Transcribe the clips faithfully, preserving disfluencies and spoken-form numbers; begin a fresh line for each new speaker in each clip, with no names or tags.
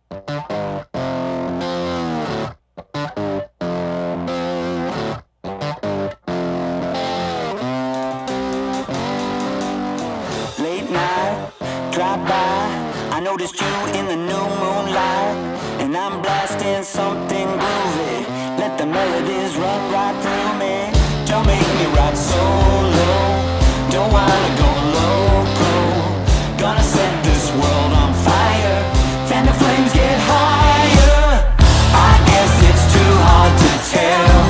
Late night, drive by, I noticed you in the new moonlight, and I'm blasting something groovy. Let the melodies run right through me. Don't make me ride solo, don't wanna go loco. Gonna set this world on fire, fan the flames get higher. I guess it's too hard to tell.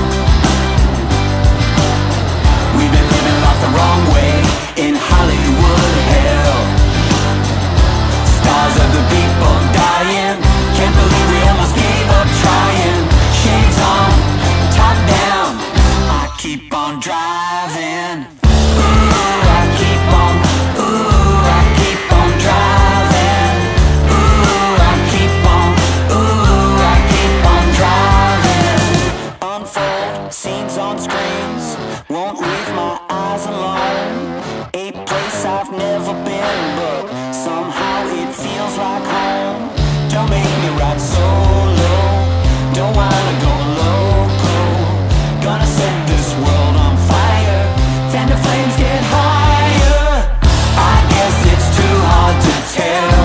We've been living life the wrong way in Hollywood hell. Stars of the people dying, can't believe we almost gave up trying. Shades on, top down, I keep on driving. Ooh, I keep on, ooh, I keep on driving. Ooh, I keep on, ooh, I keep on driving. Unfold scenes on screens, won't leave my eyes alone. A place I've never been, but somehow it feels like home. Don't make me ride solo, don't wanna go loco. Gonna set this world on fire, fan the flames get higher. I guess it's too hard to tell.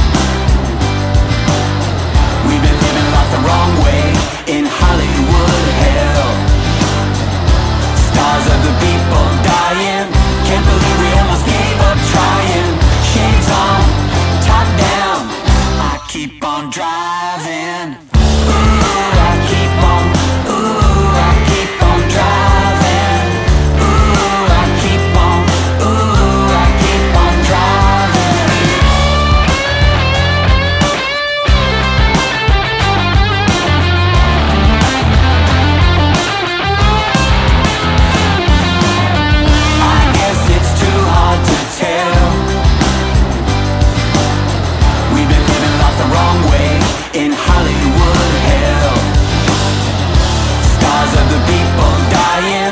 We've been living life the wrong way in Hollywood hell. Stars of the people dying, can't believe we almost gave up trying. Shades on, top down, I keep on driving. Ooh, I keep on, ooh, I keep on driving. Ooh, I keep on, ooh, I keep on driving. I guess it's too hard to tell. We've been living life the wrong way in Hollywood hell. Stars of the people dying,